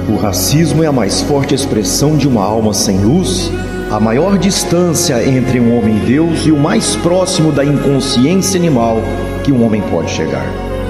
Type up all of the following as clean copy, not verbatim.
O racismo é a mais forte expressão de uma alma sem luz, a maior distância entre um homem e Deus e o mais próximo da inconsciência animal que um homem pode chegar.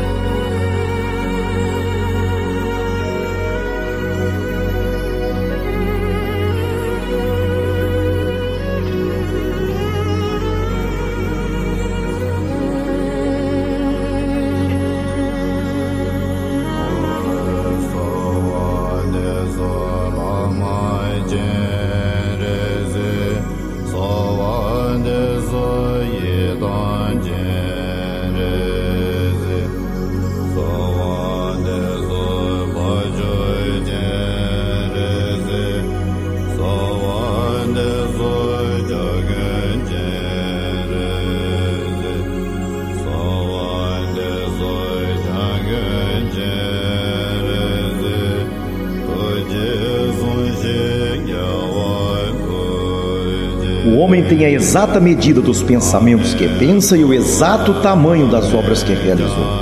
O homem tem a exata medida dos pensamentos que pensa e o exato tamanho das obras que realizou.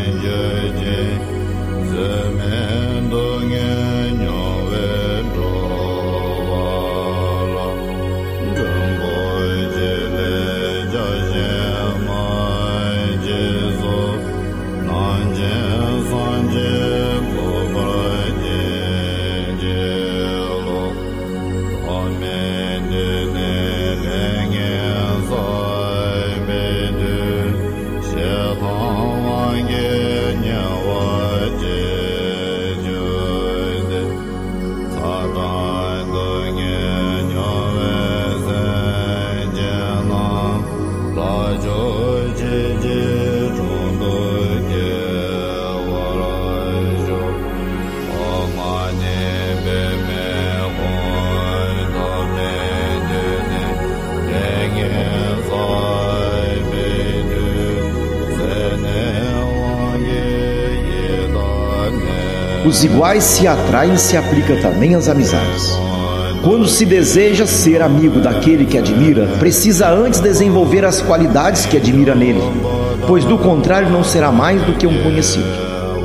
Os iguais se atraem, se aplica também às amizades. Quando se deseja ser amigo daquele que admira, precisa antes desenvolver as qualidades que admira nele, pois do contrário não será mais do que um conhecido.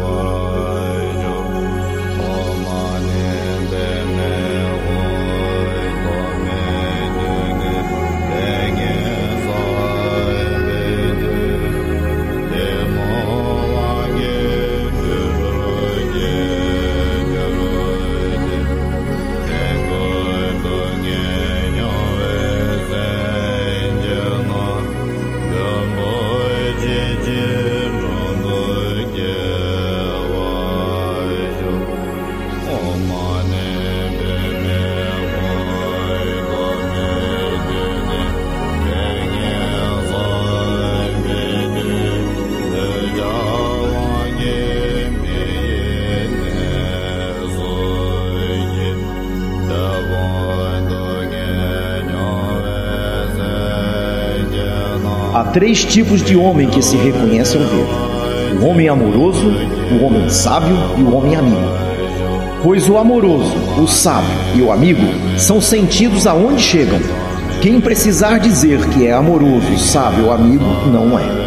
Há 3 tipos de homem que se reconhecem ao ver: o homem amoroso, o homem sábio e o homem amigo. Pois o amoroso, o sábio e o amigo são sentidos aonde chegam. Quem precisar dizer que é amoroso, sábio ou amigo, não é.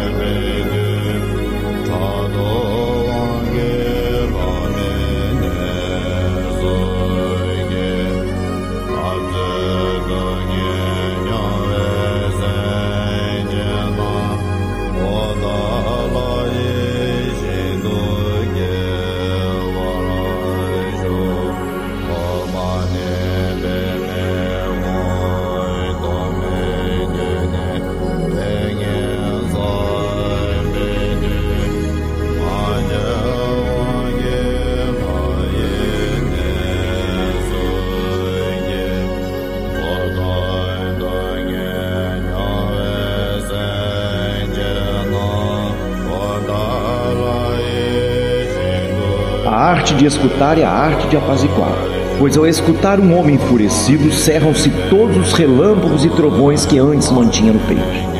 A arte de escutar é a arte de apaziguar, pois ao escutar um homem enfurecido, cerram-se todos os relâmpagos e trovões que antes mantinha no peito.